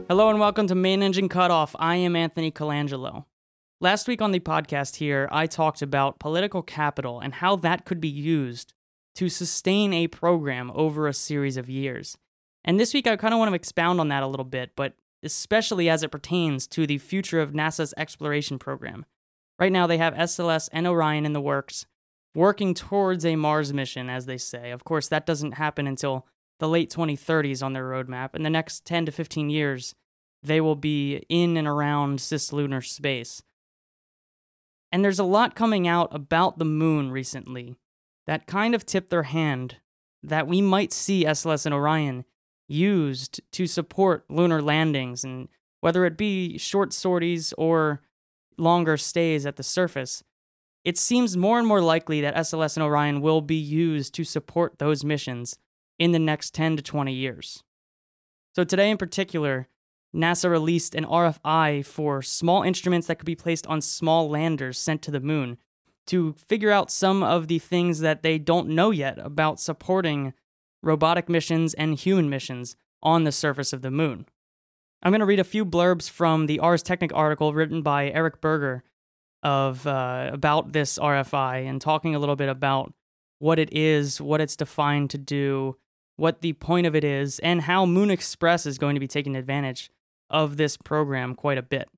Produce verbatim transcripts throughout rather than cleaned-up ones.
Hello and welcome to Main Engine Cutoff. I am Anthony Colangelo. Last week on the podcast here, I talked about political capital and how that could be used to sustain a program over a series of years. And this week I kind of want to expound on that a little bit, but especially as it pertains to the future of NASA's exploration program. Right now they have S L S and Orion in the works, working towards a Mars mission, as they say. Of course, that doesn't happen until the late twenty thirties on their roadmap. In the next ten to fifteen years, they will be in and around cislunar space. And there's a lot coming out about the moon recently that kind of tipped their hand that we might see S L S and Orion used to support lunar landings, and whether it be short sorties or longer stays at the surface, it seems more and more likely that S L S and Orion will be used to support those missions in the next ten to twenty years. So today in particular, NASA released an R F I for small instruments that could be placed on small landers sent to the moon to figure out some of the things that they don't know yet about supporting robotic missions and human missions on the surface of the moon. I'm going to read a few blurbs from the Ars Technica article written by Eric Berger of uh, about this R F I and talking a little bit about what it is, what it's defined to do, what the point of it is, and how Moon Express is going to be taking advantage of this program quite a bit.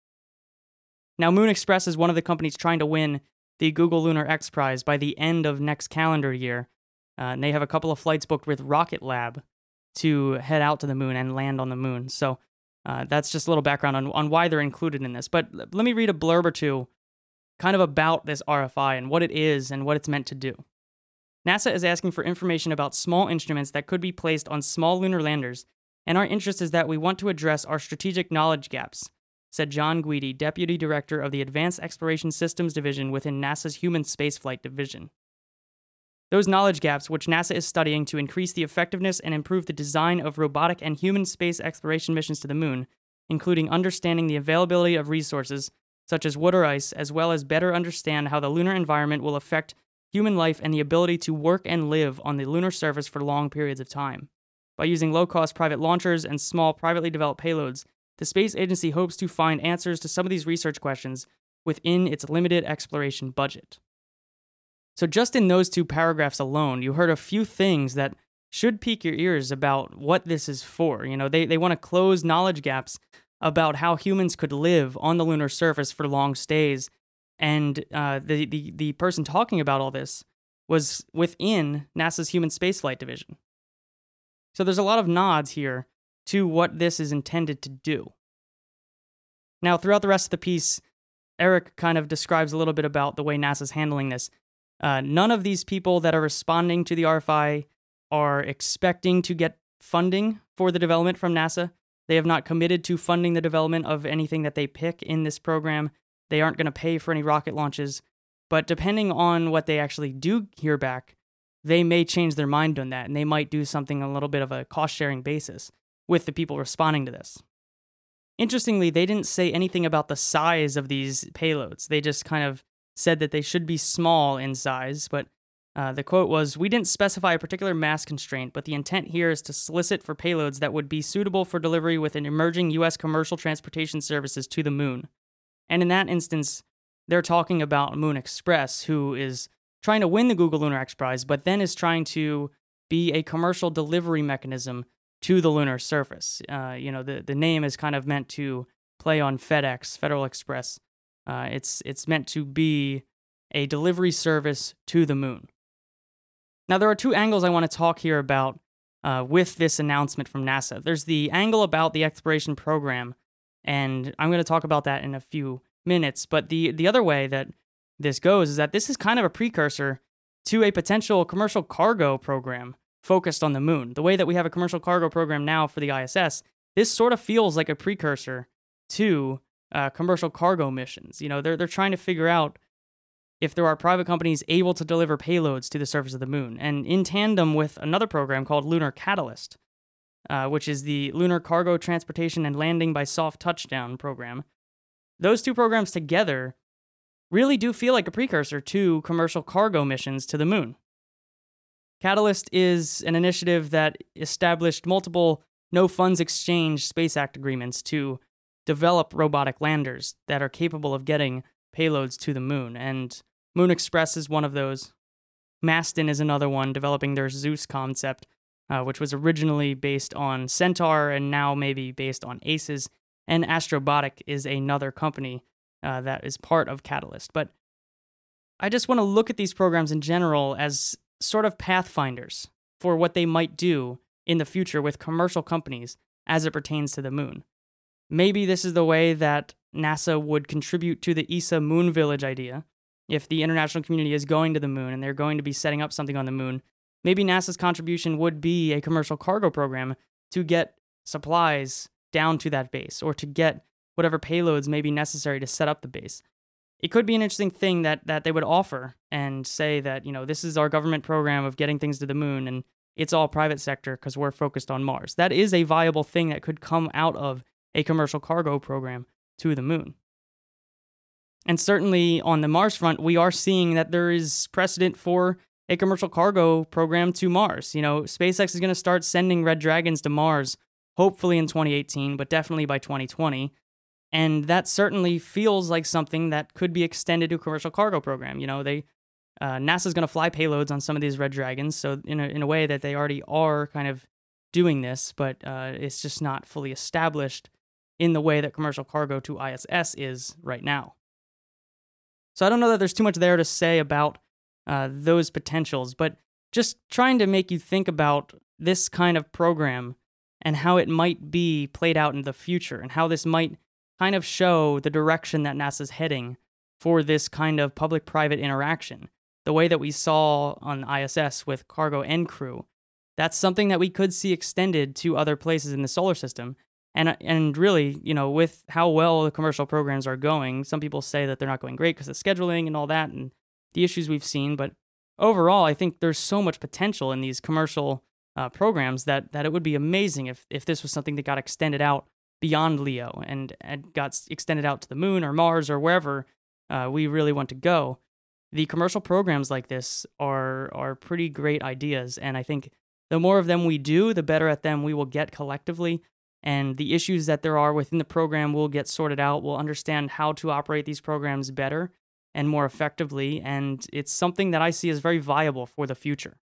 Now, Moon Express is one of the companies trying to win the Google Lunar X Prize by the end of next calendar year, uh, and they have a couple of flights booked with Rocket Lab to head out to the moon and land on the moon. So uh, that's just a little background on, on why they're included in this. But let me read a blurb or two kind of about this R F I and what it is and what it's meant to do. NASA is asking for information about small instruments that could be placed on small lunar landers, and our interest is that we want to address our strategic knowledge gaps, said John Guidi, Deputy Director of the Advanced Exploration Systems Division within NASA's Human Spaceflight Division. Those knowledge gaps, which NASA is studying to increase the effectiveness and improve the design of robotic and human space exploration missions to the moon, including understanding the availability of resources, such as wood or ice, as well as better understand how the lunar environment will affect human life and the ability to work and live on the lunar surface for long periods of time. By using low-cost private launchers and small privately developed payloads, the space agency hopes to find answers to some of these research questions within its limited exploration budget. So just in those two paragraphs alone, you heard a few things that should pique your ears about what this is for. You know, they, they want to close knowledge gaps about how humans could live on the lunar surface for long stays. And uh, the, the, the person talking about all this was within NASA's Human Spaceflight Division. So there's a lot of nods here to what this is intended to do. Now, throughout the rest of the piece, Eric kind of describes a little bit about the way NASA's handling this. Uh, none of these people that are responding to the R F I are expecting to get funding for the development from NASA. They have not committed to funding the development of anything that they pick in this program. They aren't going to pay for any rocket launches, but depending on what they actually do hear back, they may change their mind on that, and they might do something a little bit of a cost-sharing basis with the people responding to this. Interestingly, they didn't say anything about the size of these payloads. They just kind of said that they should be small in size, but uh, the quote was, "We didn't specify a particular mass constraint, but the intent here is to solicit for payloads that would be suitable for delivery within emerging U S commercial transportation services to the moon." And in that instance, they're talking about Moon Express, who is trying to win the Google Lunar X Prize, but then is trying to be a commercial delivery mechanism to the lunar surface. Uh, you know, the, the name is kind of meant to play on FedEx, Federal Express. Uh, it's it's meant to be a delivery service to the moon. Now, there are two angles I want to talk here about uh, with this announcement from NASA. There's the angle about the exploration program, and I'm going to talk about that in a few minutes. But the, the other way that this goes is that this is kind of a precursor to a potential commercial cargo program focused on the moon. The way that we have a commercial cargo program now for the I S S, this sort of feels like a precursor to uh, commercial cargo missions. You know, they're they're trying to figure out if there are private companies able to deliver payloads to the surface of the moon. And in tandem with another program called Lunar Catalyst, uh, which is the Lunar Cargo Transportation and Landing by Soft Touchdown program, those two programs together really do feel like a precursor to commercial cargo missions to the moon. Catalyst is an initiative that established multiple no funds exchange Space Act agreements to develop robotic landers that are capable of getting payloads to the moon. And Moon Express is one of those. Maston is another one, developing their Zeus concept, uh, which was originally based on Centaur and now maybe based on ACES. And Astrobotic is another company uh, that is part of Catalyst. But I just want to look at these programs in general as sort of pathfinders for what they might do in the future with commercial companies as it pertains to the moon. Maybe this is the way that NASA would contribute to the E S A Moon Village idea. If the international community is going to the moon and they're going to be setting up something on the moon, maybe NASA's contribution would be a commercial cargo program to get supplies down to that base or to get whatever payloads may be necessary to set up the base. It could be an interesting thing that that they would offer and say that, you know, this is our government program of getting things to the moon and it's all private sector because we're focused on Mars. That is a viable thing that could come out of a commercial cargo program to the moon. And certainly on the Mars front, we are seeing that there is precedent for a commercial cargo program to Mars. You know, SpaceX is going to start sending Red Dragons to Mars, hopefully in twenty eighteen, but definitely by twenty twenty. And that certainly feels like something that could be extended to a commercial cargo program. You know, they uh, NASA's going to fly payloads on some of these Red Dragons, so in a, in a way that they already are kind of doing this, but uh, it's just not fully established in the way that commercial cargo to I S S is right now. So I don't know that there's too much there to say about uh, those potentials, but just trying to make you think about this kind of program and how it might be played out in the future and how this might kind of show the direction that NASA's heading for this kind of public-private interaction. The way that we saw on I S S with cargo and crew, that's something that we could see extended to other places in the solar system. And and really, you know, with how well the commercial programs are going, some people say that they're not going great because of scheduling and all that and the issues we've seen. But overall, I think there's so much potential in these commercial uh, programs that that it would be amazing if if this was something that got extended out beyond LEO and, and got extended out to the moon or Mars or wherever uh, we really want to go. The commercial programs like this are are pretty great ideas, and I think the more of them we do, the better at them we will get collectively. And the issues that there are within the program will get sorted out. We'll understand how to operate these programs better and more effectively, and it's something that I see as very viable for the future.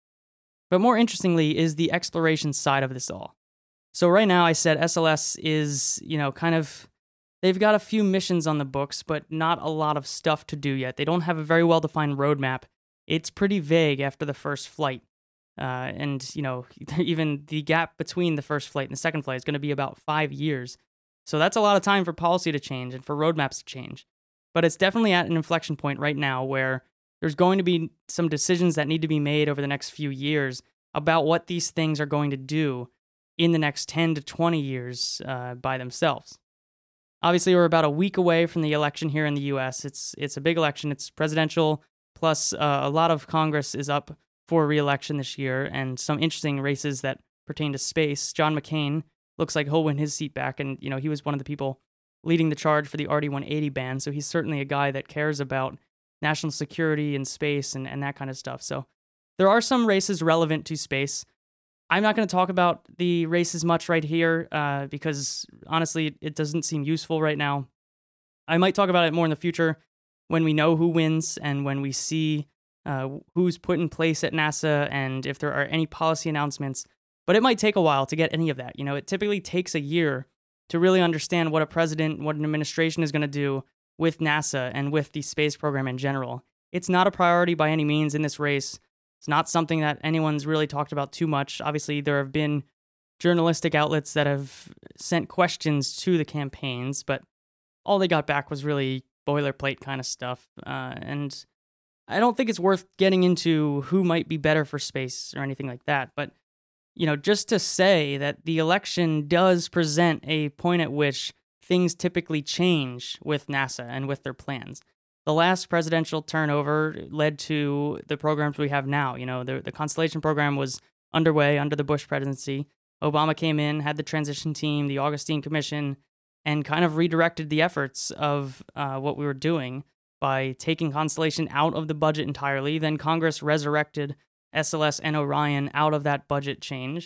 But more interestingly is the exploration side of this all. So right now I said S L S is, you know, kind of, they've got a few missions on the books, but not a lot of stuff to do yet. They don't have a very well-defined roadmap. It's pretty vague after the first flight. Uh, and, you know, even the gap between the first flight and the second flight is going to be about five years. So that's a lot of time for policy to change and for roadmaps to change. But it's definitely at an inflection point right now where there's going to be some decisions that need to be made over the next few years about what these things are going to do in the next ten to twenty years uh, by themselves. Obviously, we're about a week away from the election here in the U S. It's it's a big election. It's presidential, plus uh, a lot of Congress is up for re-election this year, and some interesting races that pertain to space. John McCain looks like he'll win his seat back, and you know he was one of the people leading the charge for the R D one eighty ban, so he's certainly a guy that cares about national security and space and, and that kind of stuff. So there are some races relevant to space. I'm not going to talk about the races much right here uh, because, honestly, it doesn't seem useful right now. I might talk about it more in the future when we know who wins and when we see Uh, who's put in place at NASA and if there are any policy announcements. But it might take a while to get any of that. You know, it typically takes a year to really understand what a president, what an administration is going to do with NASA and with the space program in general. It's not a priority by any means in this race. It's not something that anyone's really talked about too much. Obviously, there have been journalistic outlets that have sent questions to the campaigns, but all they got back was really boilerplate kind of stuff. Uh, and I don't think it's worth getting into who might be better for space or anything like that, but, you know, just to say that the election does present a point at which things typically change with NASA and with their plans. The last presidential turnover led to the programs we have now. You know, the, the Constellation program was underway under the Bush presidency. Obama came in, had the transition team, the Augustine Commission, and kind of redirected the efforts of uh, what we were doing by taking Constellation out of the budget entirely. Then Congress resurrected S L S and Orion out of that budget change.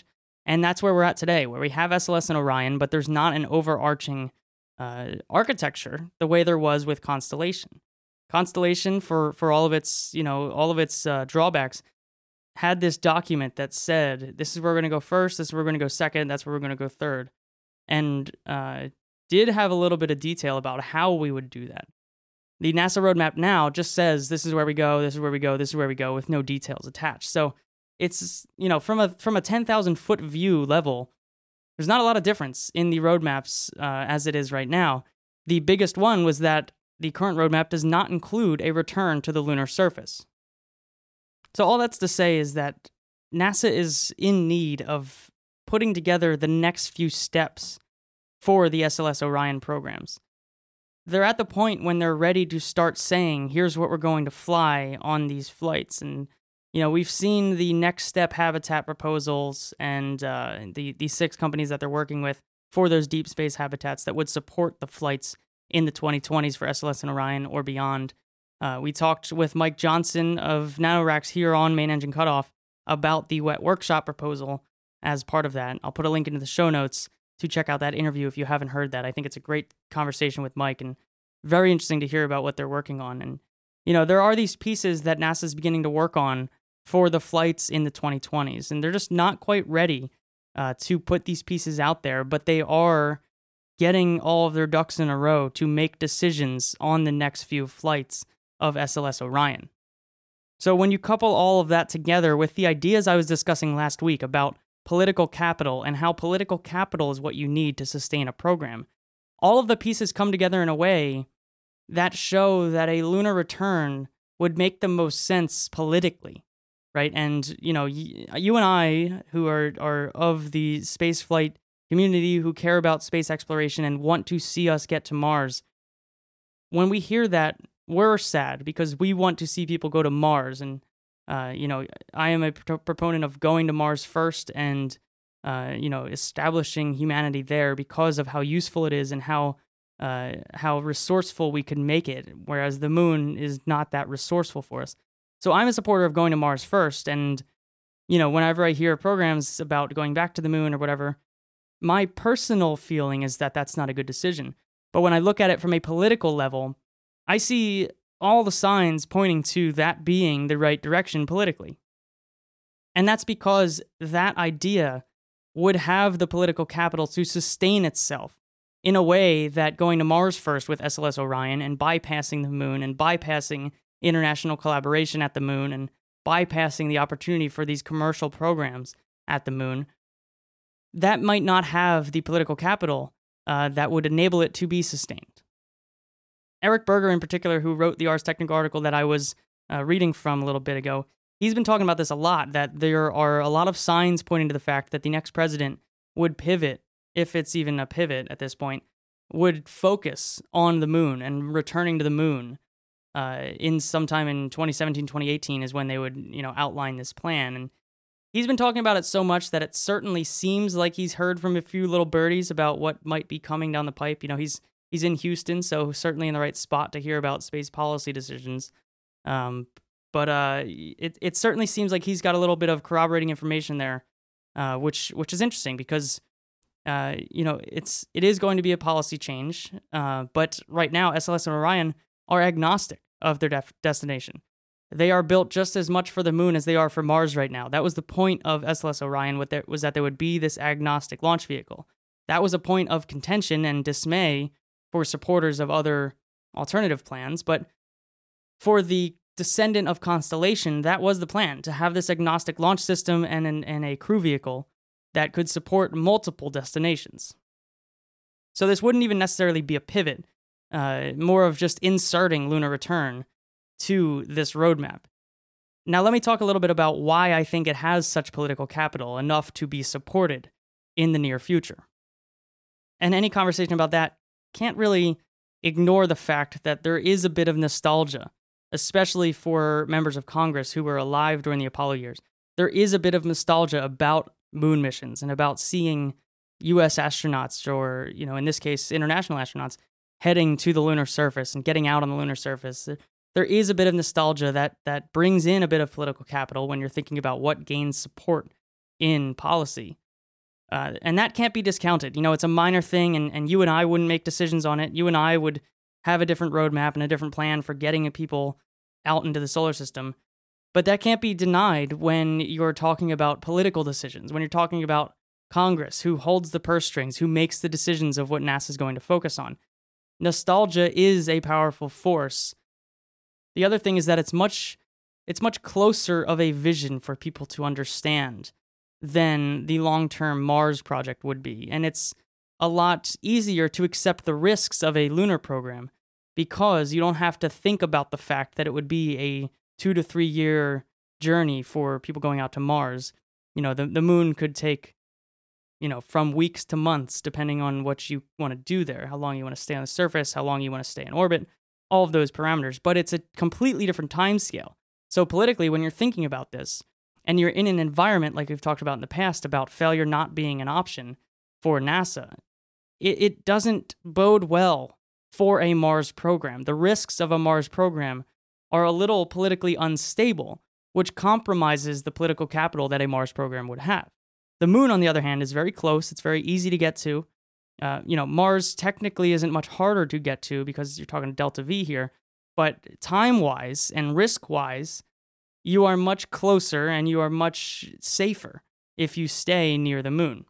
And that's where we're at today, where we have S L S and Orion, but there's not an overarching uh, architecture the way there was with Constellation. Constellation, for for all of its, you know, all of its uh, drawbacks, had this document that said, this is where we're going to go first, this is where we're going to go second, that's where we're going to go third. And uh, did have a little bit of detail about how we would do that. The NASA roadmap now just says, this is where we go, this is where we go, this is where we go, with no details attached. So it's, you know, from a from a ten thousand foot view level, there's not a lot of difference in the roadmaps uh, as it is right now. The biggest one was that the current roadmap does not include a return to the lunar surface. So all that's to say is that NASA is in need of putting together the next few steps for the S L S Orion programs. They're at the point when they're ready to start saying, here's what we're going to fly on these flights. And, you know, we've seen the next step habitat proposals and uh, the, the six companies that they're working with for those deep space habitats that would support the flights in the twenty twenties for S L S and Orion or beyond. Uh, we talked with Mike Johnson of NanoRacks here on Main Engine Cutoff about the wet workshop proposal as part of that. I'll put a link into the show notes to check out that interview if you haven't heard that. I think it's a great conversation with Mike and very interesting to hear about what they're working on. And, you know, there are these pieces that NASA's beginning to work on for the flights in the twenty twenties, and they're just not quite ready uh, to put these pieces out there, but they are getting all of their ducks in a row to make decisions on the next few flights of S L S Orion. So when you couple all of that together with the ideas I was discussing last week about political capital and how political capital is what you need to sustain a program, all of the pieces come together in a way that show that a lunar return would make the most sense politically, right? And, you know, you and I, who are, are of the spaceflight community, who care about space exploration and want to see us get to Mars, when we hear that, we're sad because we want to see people go to Mars. And, uh, you know, I am a pro- proponent of going to Mars first and, uh, you know, establishing humanity there because of how useful it is and how uh, how resourceful we can make it, whereas the moon is not that resourceful for us. So I'm a supporter of going to Mars first. And, you know, whenever I hear programs about going back to the moon or whatever, my personal feeling is that that's not a good decision. But when I look at it from a political level, I see all the signs pointing to that being the right direction politically. And that's because that idea would have the political capital to sustain itself in a way that going to Mars first with S L S Orion and bypassing the moon and bypassing international collaboration at the moon and bypassing the opportunity for these commercial programs at the moon, that might not have the political capital uh, that would enable it to be sustained. Eric Berger, in particular, who wrote the Ars Technica article that I was uh, reading from a little bit ago, he's been talking about this a lot, that there are a lot of signs pointing to the fact that the next president would pivot, if it's even a pivot at this point, would focus on the moon and returning to the moon uh, in sometime in twenty seventeen, twenty eighteen is when they would, you know, outline this plan. And he's been talking about it so much that it certainly seems like he's heard from a few little birdies about what might be coming down the pipe. You know, he's He's in Houston, so certainly in the right spot to hear about space policy decisions. Um, but uh, it it certainly seems like he's got a little bit of corroborating information there, uh, which which is interesting because uh, you know it's it is going to be a policy change. Uh, but right now, S L S and Orion are agnostic of their def- destination. They are built just as much for the moon as they are for Mars right now. That was the point of S L S Orion, what there, was that there would be this agnostic launch vehicle. That was a point of contention and dismay for supporters of other alternative plans, but for the descendant of Constellation, that was the plan, to have this agnostic launch system and, an, and a crew vehicle that could support multiple destinations. So this wouldn't even necessarily be a pivot, uh, more of just inserting lunar return to this roadmap. Now let me talk a little bit about why I think it has such political capital, enough to be supported in the near future. And any conversation about that can't really ignore the fact that there is a bit of nostalgia, especially for members of Congress who were alive during the Apollo years. There is a bit of nostalgia about moon missions and about seeing U S astronauts, or, you know, in this case, international astronauts, heading to the lunar surface and getting out on the lunar surface. There is a bit of nostalgia that that brings in a bit of political capital when you're thinking about what gains support in policy. Uh, and that can't be discounted. You know, it's a minor thing, and, and you and I wouldn't make decisions on it. You and I would have a different roadmap and a different plan for getting people out into the solar system. But that can't be denied when you're talking about political decisions, when you're talking about Congress, who holds the purse strings, who makes the decisions of what NASA is going to focus on. Nostalgia is a powerful force. The other thing is that it's much it's much closer of a vision for people to understand than the long-term Mars project would be. And it's a lot easier to accept the risks of a lunar program because you don't have to think about the fact that it would be a two to three year journey for people going out to Mars. You know, the, the moon could take, you know, from weeks to months, depending on what you want to do there, how long you want to stay on the surface, how long you want to stay in orbit, all of those parameters. But it's a completely different time scale. So politically, when you're thinking about this, and you're in an environment like we've talked about in the past about failure not being an option for NASA, it, it doesn't bode well for a Mars program. The risks of a Mars program are a little politically unstable, which compromises the political capital that a Mars program would have. The moon, on the other hand, is very close. It's very easy to get to. Uh, you know, Mars technically isn't much harder to get to because you're talking delta V here, but time-wise and risk-wise, you are much closer and you are much safer if you stay near the moon.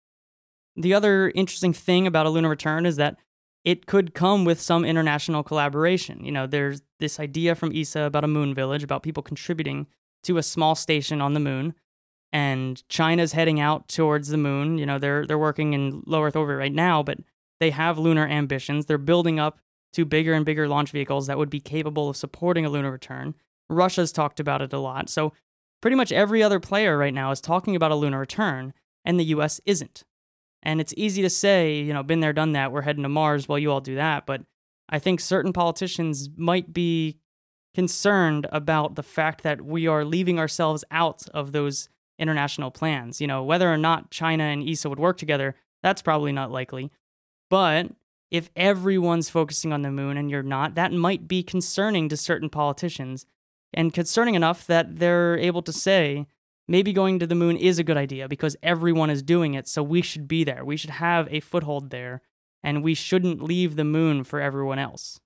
The other interesting thing about a lunar return is that it could come with some international collaboration. You know, there's this idea from E S A about a moon village, about people contributing to a small station on the moon, and China's heading out towards the moon. You know, they're they're working in low Earth orbit right now, but they have lunar ambitions. They're building up to bigger and bigger launch vehicles that would be capable of supporting a lunar return. Russia's talked about it a lot. So pretty much every other player right now is talking about a lunar return, and the U S isn't. And it's easy to say, you know, been there, done that, we're heading to Mars while you all do that. But I think certain politicians might be concerned about the fact that we are leaving ourselves out of those international plans. You know, whether or not China and E S A would work together, that's probably not likely. But if everyone's focusing on the moon and you're not, that might be concerning to certain politicians, and concerning enough that they're able to say, maybe going to the moon is a good idea because everyone is doing it, so we should be there. We should have a foothold there, and we shouldn't leave the moon for everyone else.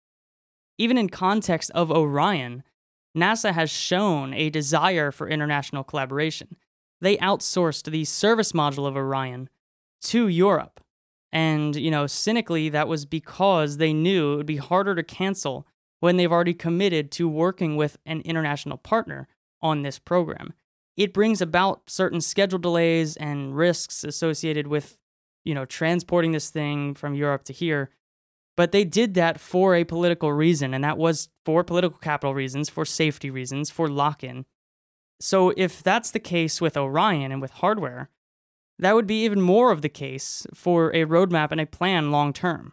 Even in context of Orion, NASA has shown a desire for international collaboration. They outsourced the service module of Orion to Europe. And, you know, cynically, that was because they knew it would be harder to cancel when they've already committed to working with an international partner on this program. It brings about certain schedule delays and risks associated with, you know, transporting this thing from Europe to here. But they did that for a political reason, and that was for political capital reasons, for safety reasons, for lock-in. So if that's the case with Orion and with hardware, that would be even more of the case for a roadmap and a plan long-term.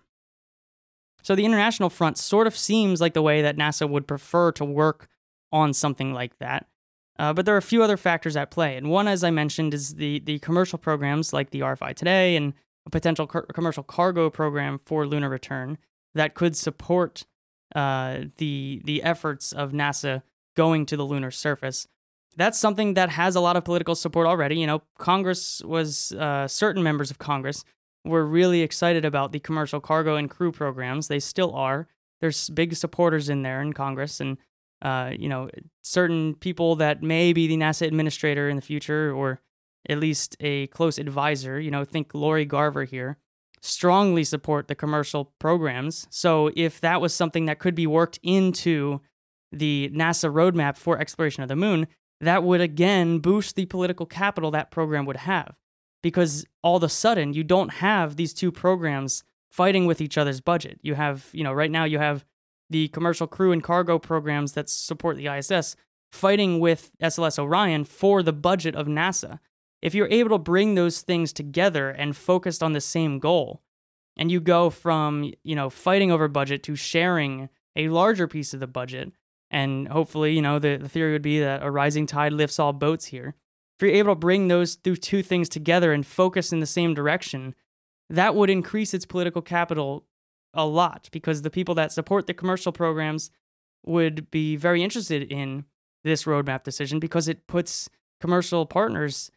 So the international front sort of seems like the way that NASA would prefer to work on something like that. Uh, but there are a few other factors at play. And one, as I mentioned, is the, the commercial programs like the R F I Today and a potential car- commercial cargo program for lunar return that could support uh, the the efforts of NASA going to the lunar surface. That's something that has a lot of political support already. You know, Congress was, uh, certain members of Congress were really excited about the commercial cargo and crew programs. They still are. There's big supporters in there in Congress, and uh, you know, certain people that may be the NASA administrator in the future, or at least a close advisor, you know, think Lori Garver here, strongly support the commercial programs. So if that was something that could be worked into the NASA roadmap for exploration of the moon, that would again boost the political capital that program would have. Because all of a sudden, you don't have these two programs fighting with each other's budget. You have, you know, right now you have the commercial crew and cargo programs that support the I S S fighting with S L S Orion for the budget of NASA. If you're able to bring those things together and focused on the same goal, and you go from, you know, fighting over budget to sharing a larger piece of the budget, and hopefully, you know, the, the theory would be that a rising tide lifts all boats here. If you're able to bring those two things together and focus in the same direction, that would increase its political capital a lot, because the people that support the commercial programs would be very interested in this roadmap decision because it puts commercial partners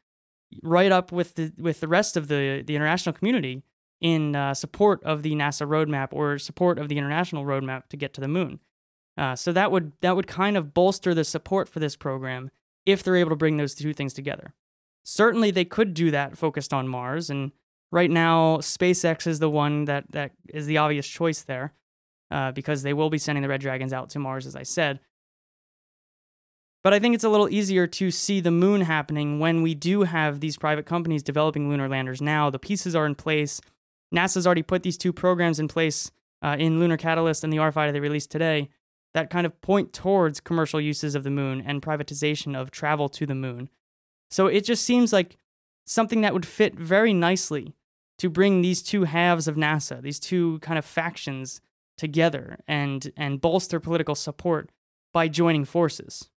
right up with the with the rest of the, the international community in uh, support of the NASA roadmap or support of the international roadmap to get to the moon. Uh, so that would that would kind of bolster the support for this program if they're able to bring those two things together. Certainly, they could do that focused on Mars, and right now, SpaceX is the one that, that is the obvious choice there, uh, because they will be sending the Red Dragons out to Mars, as I said. But I think it's a little easier to see the moon happening when we do have these private companies developing lunar landers now. The pieces are in place. NASA's already put these two programs in place uh, in Lunar Catalyst and the R F I D they released today that kind of point towards commercial uses of the moon and privatization of travel to the moon. So it just seems like something that would fit very nicely to bring these two halves of NASA, these two kind of factions together and, and bolster political support by joining forces.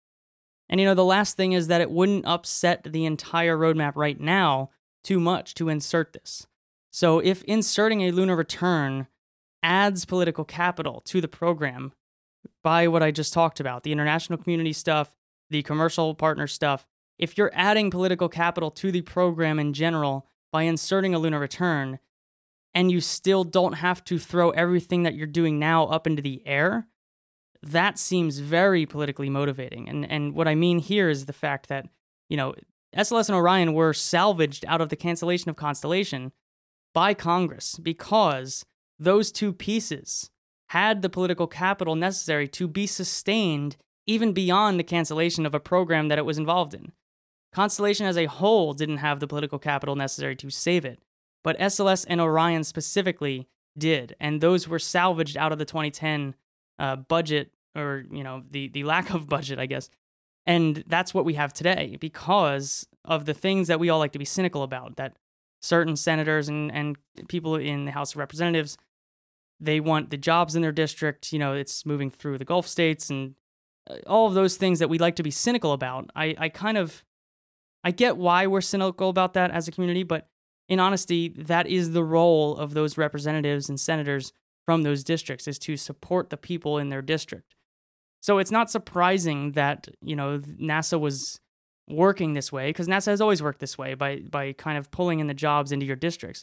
And, you know, the last thing is that it wouldn't upset the entire roadmap right now too much to insert this. So if inserting a lunar return adds political capital to the program by what I just talked about, the international community stuff, the commercial partner stuff, if you're adding political capital to the program in general by inserting a lunar return, and you still don't have to throw everything that you're doing now up into the air, that seems very politically motivating. And and what I mean here is the fact that, you know, S L S and Orion were salvaged out of the cancellation of Constellation by Congress because those two pieces had the political capital necessary to be sustained even beyond the cancellation of a program that it was involved in. Constellation as a whole didn't have the political capital necessary to save it, but S L S and Orion specifically did, and those were salvaged out of the twenty ten uh, budget, or, you know, the, the lack of budget, I guess. And that's what we have today because of the things that we all like to be cynical about, that certain senators and, and people in the House of Representatives, they want the jobs in their district, you know, it's moving through the Gulf states and all of those things that we like to be cynical about. I, I kind of, I get why we're cynical about that as a community, but in honesty, that is the role of those representatives and senators from those districts, is to support the people in their district. So it's not surprising that, you know, NASA was working this way, because NASA has always worked this way by by kind of pulling in the jobs into your districts.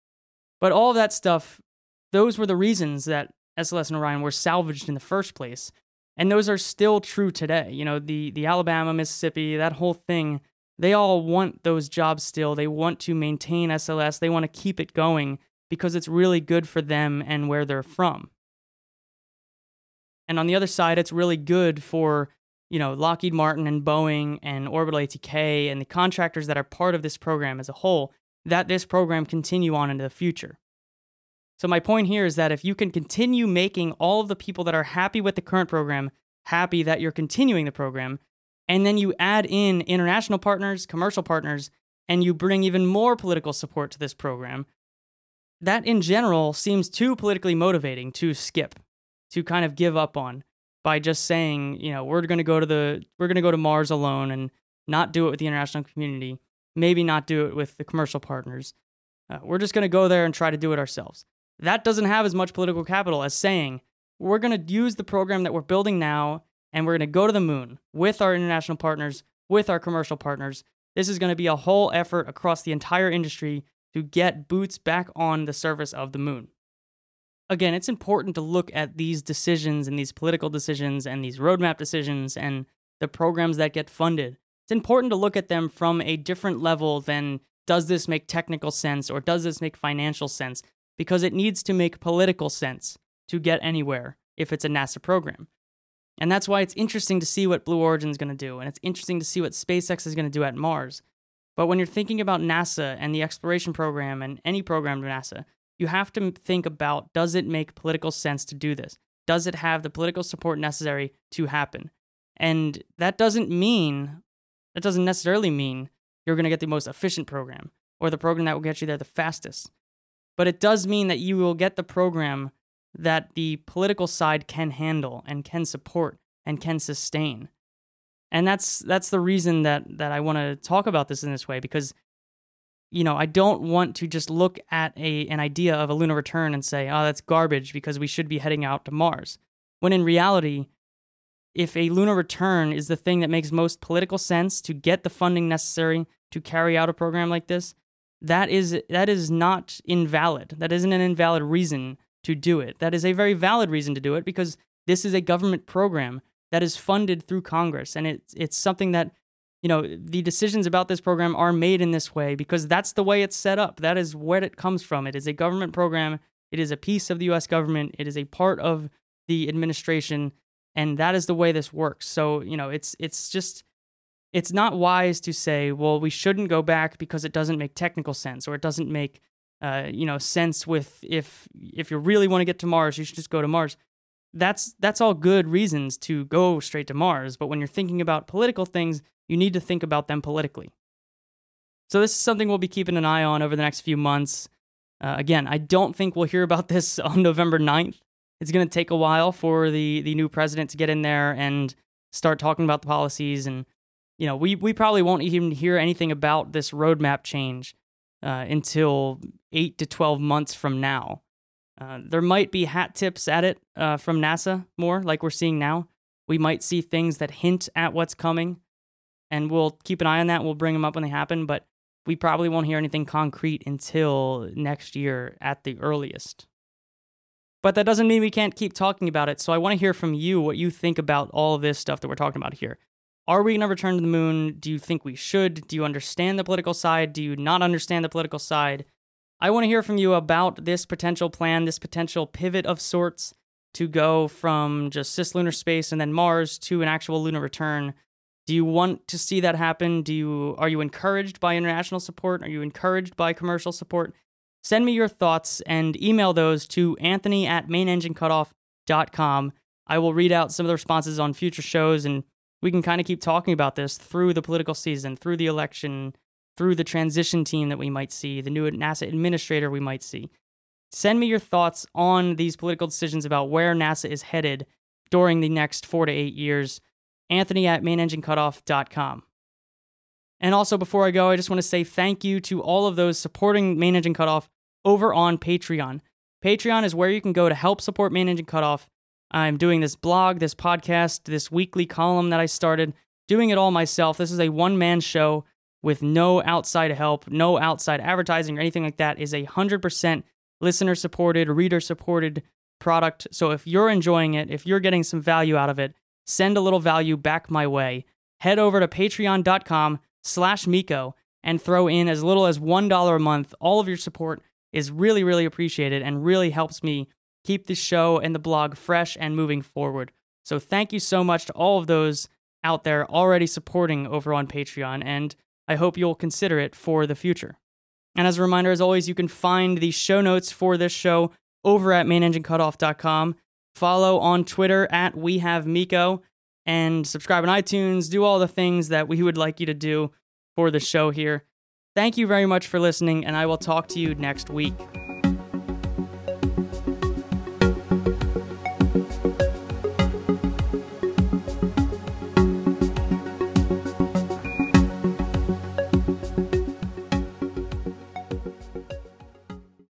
But all of that stuff, those were the reasons that S L S and Orion were salvaged in the first place. And those are still true today. You know, the, the Alabama, Mississippi, that whole thing, they all want those jobs still. They want to maintain S L S. They want to keep it going because it's really good for them and where they're from. And on the other side, it's really good for, you know, Lockheed Martin and Boeing and Orbital A T K and the contractors that are part of this program as a whole, that this program continue on into the future. So my point here is that if you can continue making all of the people that are happy with the current program happy that you're continuing the program, and then you add in international partners, commercial partners, and you bring even more political support to this program, that in general seems too politically motivating to skip, to kind of give up on by just saying, you know, we're going to go to the we're going to go to Mars alone and not do it with the international community, maybe not do it with the commercial partners. Uh, we're just going to go there and try to do it ourselves. That doesn't have as much political capital as saying, we're going to use the program that we're building now and we're going to go to the moon with our international partners, with our commercial partners. This is going to be a whole effort across the entire industry to get boots back on the surface of the moon. Again, it's important to look at these decisions and these political decisions and these roadmap decisions and the programs that get funded. It's important to look at them from a different level than, does this make technical sense or does this make financial sense? Because it needs to make political sense to get anywhere if it's a NASA program. And that's why it's interesting to see what Blue Origin is going to do, and it's interesting to see what SpaceX is going to do at Mars. But when you're thinking about NASA and the exploration program and any program of NASA, you have to think about, does it make political sense to do this? Does it have the political support necessary to happen? And that doesn't mean, that doesn't necessarily mean you're going to get the most efficient program or the program that will get you there the fastest. But it does mean that you will get the program that the political side can handle and can support and can sustain. And that's that's the reason that that I want to talk about this in this way, because, you know, I don't want to just look at a an idea of a lunar return and say, oh, that's garbage because we should be heading out to Mars. When in reality, if a lunar return is the thing that makes most political sense to get the funding necessary to carry out a program like this, that is that is not invalid. That isn't an invalid reason to do it. That is a very valid reason to do it because this is a government program that is funded through Congress, and it's it's something that, you know, the decisions about this program are made in this way because that's the way it's set up. That is where it comes from. It is a government program. It is a piece of the U S government. It is a part of the administration, and that is the way this works. So, you know, it's it's just, it's not wise to say, well, we shouldn't go back because it doesn't make technical sense or it doesn't make, uh, you know, sense with if if you really want to get to Mars, you should just go to Mars. That's that's all good reasons to go straight to Mars. But when you're thinking about political things, you need to think about them politically. So this is something we'll be keeping an eye on over the next few months. Uh, again, I don't think we'll hear about this on November ninth. It's going to take a while for the, the new president to get in there and start talking about the policies. And, you know, we, we probably won't even hear anything about this roadmap change uh, until eight to twelve months from now. Uh, there might be hat tips at it uh, from NASA more, like we're seeing now. We might see things that hint at what's coming, and we'll keep an eye on that. We'll bring them up when they happen, but we probably won't hear anything concrete until next year at the earliest. But that doesn't mean we can't keep talking about it, so I want to hear from you what you think about all of this stuff that we're talking about here. Are we going to return to the moon? Do you think we should? Do you understand the political side? Do you not understand the political side? I want to hear from you about this potential plan, this potential pivot of sorts to go from just cislunar space and then Mars to an actual lunar return. Do you want to see that happen? Do you are you encouraged by international support? Are you encouraged by commercial support? Send me your thoughts and email those to Anthony at main engine cutoff dot com. I will read out some of the responses on future shows, and we can kind of keep talking about this through the political season, through the election, through the transition team that we might see, the new NASA administrator we might see. Send me your thoughts on these political decisions about where NASA is headed during the next four to eight years. Anthony at main engine cutoff dot com. And also, before I go, I just want to say thank you to all of those supporting Main Engine Cutoff over on Patreon. Patreon is where you can go to help support Main Engine Cutoff. I'm doing this blog, this podcast, this weekly column that I started, doing it all myself. This is a one-man show with no outside help, no outside advertising or anything like that. It is a one hundred percent listener-supported, reader-supported product. So if you're enjoying it, if you're getting some value out of it, send a little value back my way. Head over to patreon.com slash Miko and throw in as little as one dollar a month. All of your support is really, really appreciated and really helps me keep the show and the blog fresh and moving forward. So thank you so much to all of those out there already supporting over on Patreon, and I hope you'll consider it for the future. And as a reminder, as always, you can find the show notes for this show over at main engine cutoff dot com. Follow on Twitter at We Have Miko, and subscribe on iTunes. Do all the things that we would like you to do for the show here. Thank you very much for listening, and I will talk to you next week.